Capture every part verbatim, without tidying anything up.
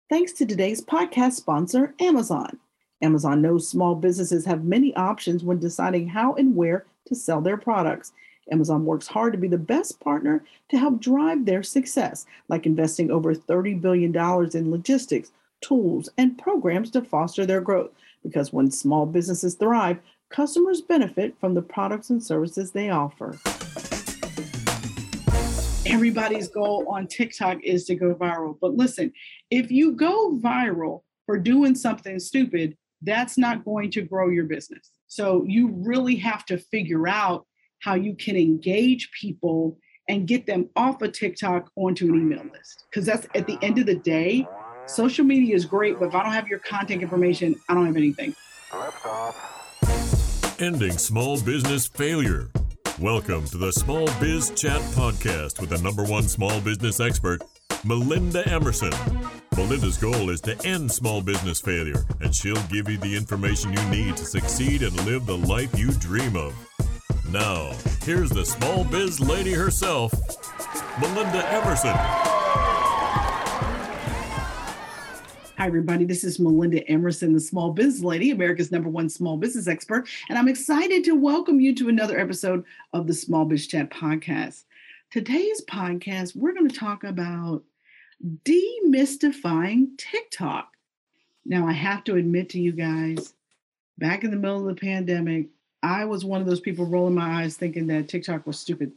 Thanks to today's podcast sponsor, Amazon. Amazon knows small businesses have many options when deciding how and where to sell their products. Amazon works hard to be the best partner to help drive their success, like investing over thirty billion dollars in logistics, tools, and programs to foster their growth. Because when small businesses thrive, customers benefit from the products and services they offer. Everybody's goal on TikTok is to go viral. But listen, if you go viral for doing something stupid, that's not going to grow your business. So you really have to figure out how you can engage people and get them off of TikTok onto an email list. Because that's at the end of the day, social media is great, but if I don't have your contact information, I don't have anything. Ending small business failure. Welcome to the Small Biz Chat podcast with the number one small business expert, Melinda Emerson. Melinda's goal is to end small business failure, and she'll give you the information you need to succeed and live the life you dream of. Now, here's the small biz lady herself, Melinda Emerson. Hi, everybody. This is Melinda Emerson, the Small Biz Lady, America's number one small business expert. And I'm excited to welcome you to another episode of the Small Biz Chat podcast. Today's podcast, we're going to talk about demystifying TikTok. Now, I have to admit to you guys, back in the middle of the pandemic, I was one of those people rolling my eyes thinking that TikTok was stupid.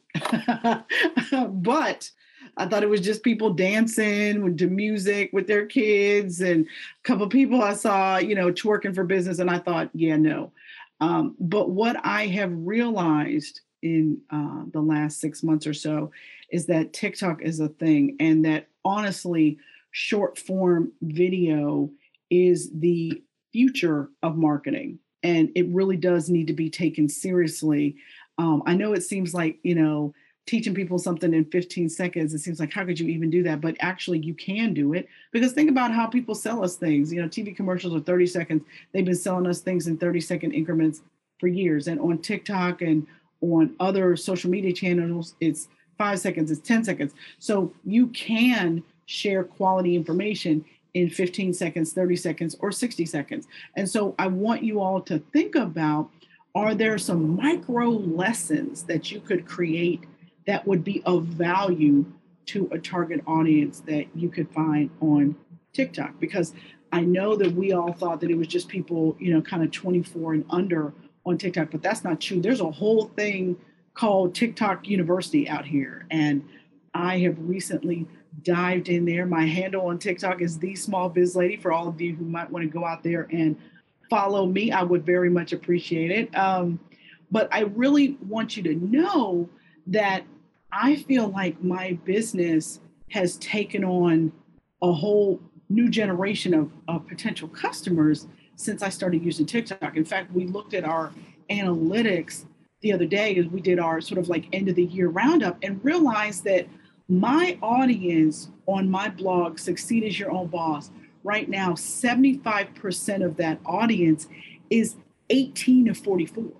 But I thought it was just people dancing to music with their kids, and a couple of people I saw, you know, twerking for business. And I thought, yeah, no. Um, but what I have realized in uh, the last six months or so is that TikTok is a thing, and that honestly, short form video is the future of marketing. And it really does need to be taken seriously. Um, I know it seems like, you know, teaching people something in fifteen seconds, it seems like, how could you even do that? But actually you can do it, because think about how people sell us things. You know, T V commercials are thirty seconds. They've been selling us things in thirty second increments for years. And on TikTok and on other social media channels, it's five seconds, it's ten seconds. So you can share quality information in fifteen seconds, thirty seconds, or sixty seconds. And so I want you all to think about, are there some micro lessons that you could create that would be of value to a target audience that you could find on TikTok? Because I know that we all thought that it was just people, you know, kind of twenty-four and under on TikTok, but that's not true. There's a whole thing called TikTok University out here. And I have recently dived in there. My handle on TikTok is The Small Biz Lady. For all of you who might want to go out there and follow me, I would very much appreciate it. Um, but I really want you to know that I feel like my business has taken on a whole new generation of, of potential customers since I started using TikTok. In fact, we looked at our analytics the other day as we did our sort of like end of the year roundup, and realized that my audience on my blog, Succeed as Your Own Boss, right now, seventy-five percent of that audience is eighteen to forty-four.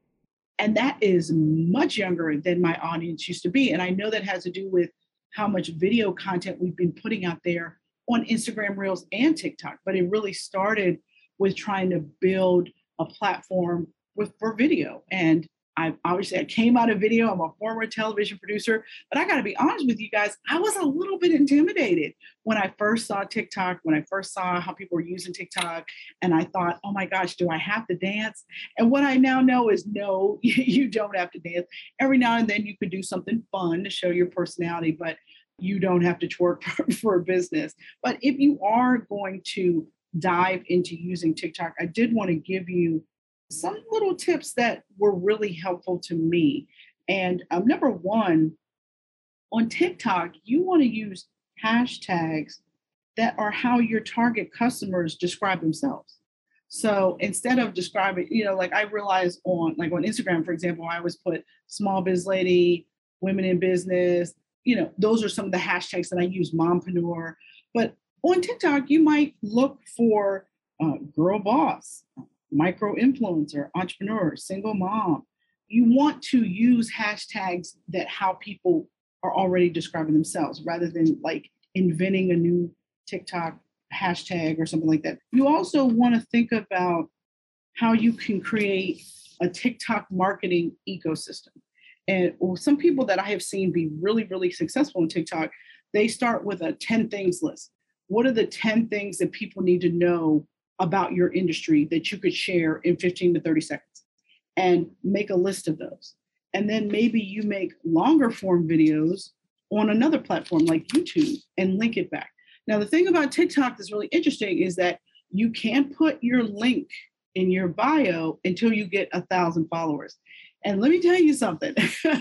And that is much younger than my audience used to be. And I know that has to do with how much video content we've been putting out there on Instagram Reels and TikTok. But it really started with trying to build a platform with for video. And I obviously I came out of video. I'm a former television producer, but I got to be honest with you guys, I was a little bit intimidated when I first saw TikTok, when I first saw how people were using TikTok, and I thought, oh my gosh, do I have to dance? And what I now know is no, you don't have to dance. Every now and then you could do something fun to show your personality, but you don't have to twerk for, for a business. But if you are going to dive into using TikTok, I did want to give you some little tips that were really helpful to me. And um, number one, on TikTok, you want to use hashtags that are how your target customers describe themselves. So instead of describing, you know, like I realized on like on Instagram, for example, I always put small biz lady, women in business, you know, those are some of the hashtags that I use, mompreneur. But on TikTok, you might look for uh, girl boss, micro influencer, entrepreneur, single mom. You want to use hashtags that how people are already describing themselves rather than like inventing a new TikTok hashtag or something like that. You also want to think about how you can create a TikTok marketing ecosystem. And some people that I have seen be really, really successful in TikTok, they start with a ten things list. What are the ten things that people need to know about your industry that you could share in fifteen to thirty seconds? And make a list of those. And then maybe you make longer form videos on another platform like YouTube and link it back. Now, the thing about TikTok that's really interesting is that you can't put your link in your bio until you get a thousand followers. And let me tell you something,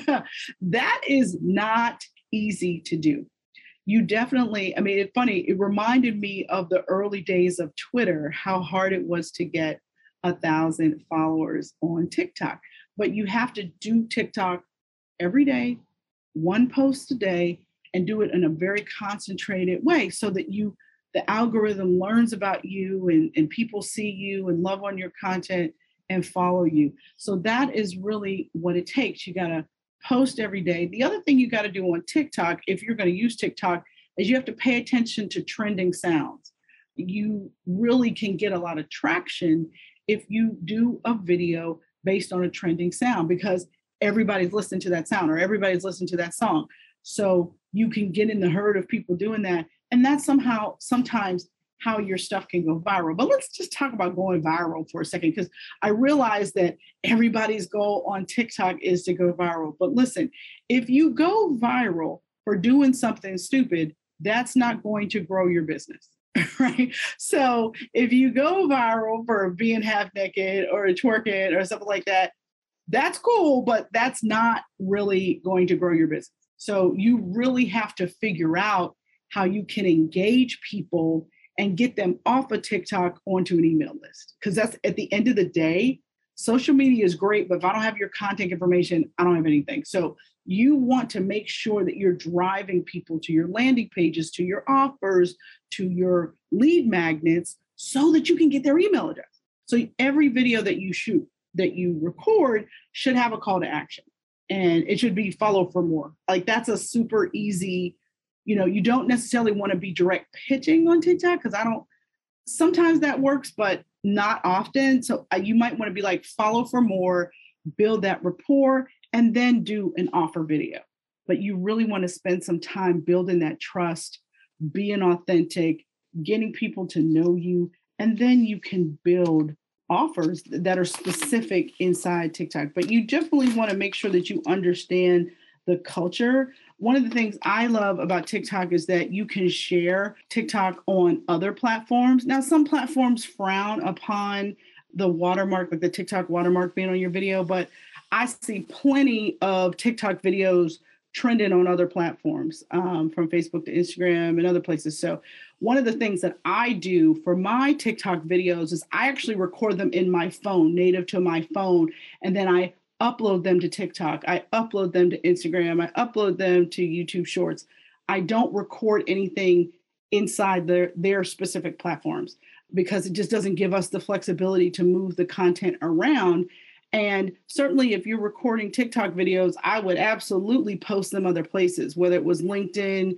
that is not easy to do. You definitely, I mean, it's funny, it reminded me of the early days of Twitter, how hard it was to get a thousand followers on TikTok. But you have to do TikTok every day, one post a day, and do it in a very concentrated way so that you, the algorithm learns about you and, and people see you and love on your content and follow you. So that is really what it takes. You got to post every day. The other thing you got to do on TikTok, if you're going to use TikTok, is you have to pay attention to trending sounds. You really can get a lot of traction if you do a video based on a trending sound, because everybody's listening to that sound or everybody's listening to that song. So you can get in the herd of people doing that. And that's somehow, sometimes how your stuff can go viral. But let's just talk about going viral for a second, because I realize that everybody's goal on TikTok is to go viral. But listen, if you go viral for doing something stupid, that's not going to grow your business, right? So if you go viral for being half naked or twerking or something like that, that's cool, but that's not really going to grow your business. So you really have to figure out how you can engage people and get them off of TikTok onto an email list. Because that's, at the end of the day, social media is great, but if I don't have your contact information, I don't have anything. So you want to make sure that you're driving people to your landing pages, to your offers, to your lead magnets, so that you can get their email address. So every video that you shoot, that you record, should have a call to action. And it should be follow for more. Like, that's a super easy, you know, you don't necessarily want to be direct pitching on TikTok, because I don't, sometimes that works, but not often. So you might want to be like, follow for more, build that rapport, and then do an offer video. But you really want to spend some time building that trust, being authentic, getting people to know you, and then you can build offers that are specific inside TikTok. But you definitely want to make sure that you understand the culture. One of the things I love about TikTok is that you can share TikTok on other platforms. Now, some platforms frown upon the watermark, like the TikTok watermark being on your video, but I see plenty of TikTok videos trending on other platforms, um, from Facebook to Instagram and other places. So one of the things that I do for my TikTok videos is I actually record them in my phone, native to my phone, and then I upload them to TikTok. I upload them to Instagram. I upload them to YouTube Shorts. I don't record anything inside their, their specific platforms, because it just doesn't give us the flexibility to move the content around. And certainly if you're recording TikTok videos, I would absolutely post them other places, whether it was LinkedIn,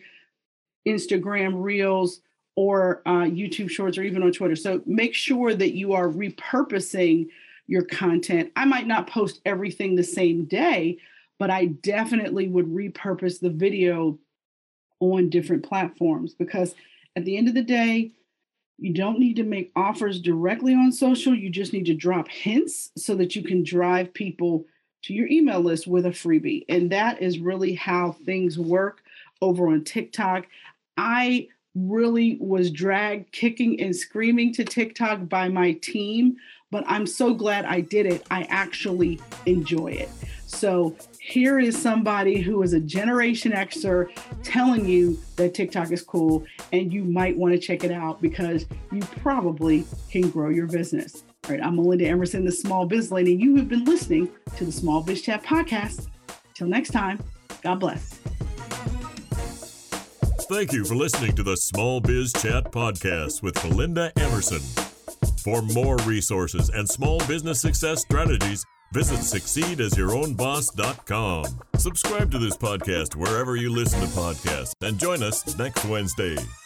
Instagram Reels, or uh, YouTube Shorts, or even on Twitter. So make sure that you are repurposing your content. I might not post everything the same day, but I definitely would repurpose the video on different platforms, because at the end of the day, you don't need to make offers directly on social. You just need to drop hints so that you can drive people to your email list with a freebie. And that is really how things work over on TikTok. I really was dragged kicking and screaming to TikTok by my team, but I'm so glad I did it. I actually enjoy it. So here is somebody who is a Generation Xer telling you that TikTok is cool, and you might want to check it out because you probably can grow your business. All right, I'm Melinda Emerson, the Small Biz Lady. You have been listening to the Small Biz Chat podcast. Till next time, God bless. Thank you for listening to the Small Biz Chat podcast with Melinda Emerson. For more resources and small business success strategies, visit succeed as your own boss dot com. Subscribe to this podcast wherever you listen to podcasts, and join us next Wednesday.